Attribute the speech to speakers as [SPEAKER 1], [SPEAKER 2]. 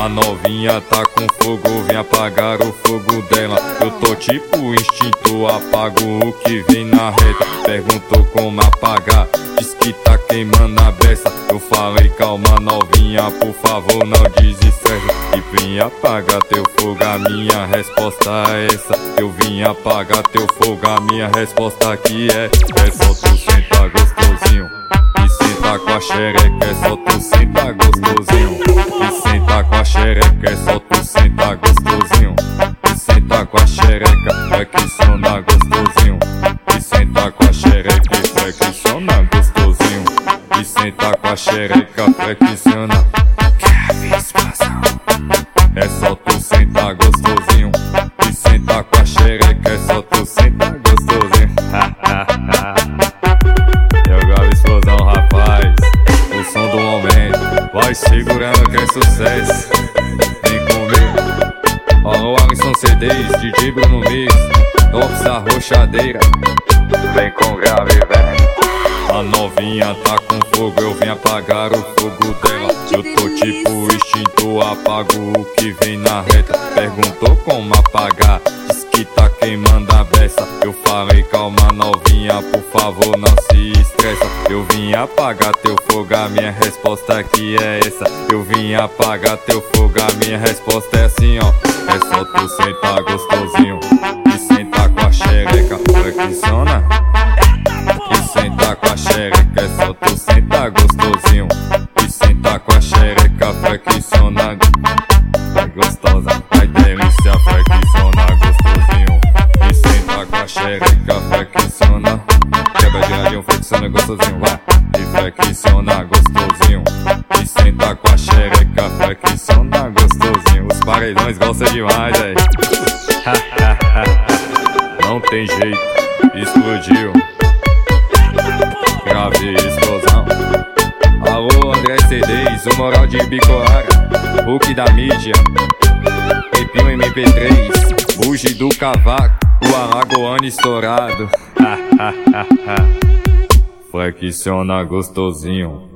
[SPEAKER 1] A novinha tá com fogo, vem apagar o fogo dela. Eu tô tipo instinto, apago o que vem na reta. Perguntou como apagar, diz que tá queimando a beça. Eu falei calma novinha, por favor não desestressa. E vim apagar teu fogo, a minha resposta é essa. Eu vim apagar teu fogo, a minha resposta aqui é só tu sentar gostosinho e sentar com a xereca. É só tu sentar gostosinho e sentar com a xereca. É só tu sentar gostosinho e sentar com a xereca. Flexiona gostosinho e sentar com a xereca. E flexiona gostosinho e sentar com a xereca. Flexiona. É só tu sentar gostosinho e sentar com a xereca. É só tu sentar gostosinho. Eu gravo explosão, rapaz. O som do momento. Vai segurando que é sucesso. Vem comigo. Ó, o Alisson CDs, DJ Bruno Mix, Tops Arrochadeira. Vem com grave, velho. A novinha tá com fogo, eu vim apagar o fogo dela. Eu tô tipo instinto, apago o que vem na reta. Perguntou como apagar, diz que tá queimando a beça. Eu falei calma novinha, por favor não se estressa. Eu vim apagar teu fogo, a minha resposta aqui é essa. Eu vim apagar teu fogo, a minha resposta é assim, ó. É só tu sentar gostosinho e sentar com a xereca. Flexiona e sentar com a xereca. É só tu sentar gostosinho e sentar com a xereca. Flexiona. Vai gostosa, vai delícia. Flexiona gostosinho e sentar com a xereca. Flexiona. Quebra de ladinho, flexiona gostosinho, vai. E flexiona gostosinho e sentar com a xereca. Flexiona gostosinho. Os paredões gostam demais, véi. Não tem jeito, explodiu. Grave explosão. Alô André CDs, o moral de Bicoara, Hulk da mídia, Pepinho MP3, Bugi do Cavaco, o Alagoano estourado. Flexiona gostosinho.